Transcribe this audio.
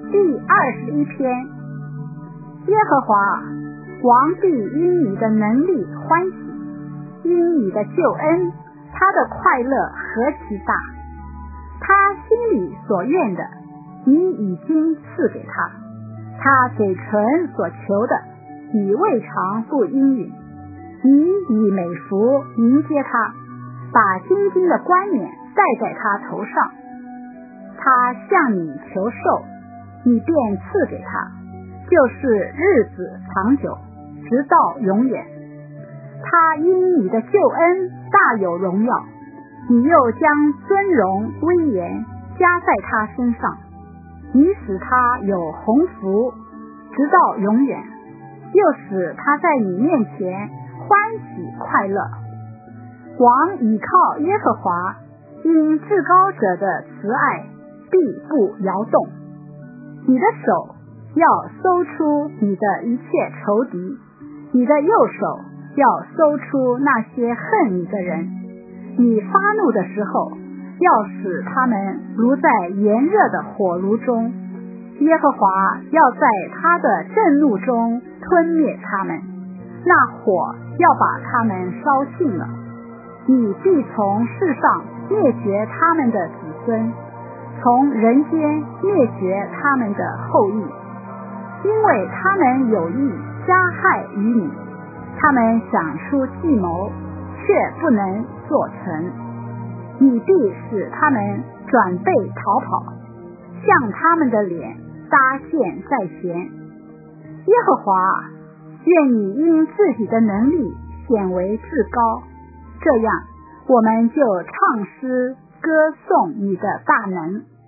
第21篇。耶和华，王必因你的能力欢喜，因你的救恩，他的快乐何其大！他心里所愿的，你已经赐给他；他嘴唇所求的，你未尝不应允。你以美福迎接他，把金金的冠冕戴在他头上。他向你求寿，你便赐给他，就是日子长久，直到永远。他因你的救恩大有荣耀，你又将尊荣威严加在他身上，你使他有鸿福，直到永远，又使他在你面前欢喜快乐。王倚靠耶和华，因至高者的慈爱必不摇动。你的手要搜出你的一切仇敌，你的右手要搜出那些恨你的人。你发怒的时候，要使他们如在炎热的火炉中，耶和华要在他的震怒中吞灭他们，那火要把他们烧尽了。你必从世上灭绝他们的子孙，从人间灭绝他们的后裔，因为他们有意加害于你，他们想出计谋，却不能做成。你必使他们转背逃跑，向他们的脸搭箭在弦。耶和华，愿你因自己的能力显为至高，这样我们就唱诗歌颂你的大能。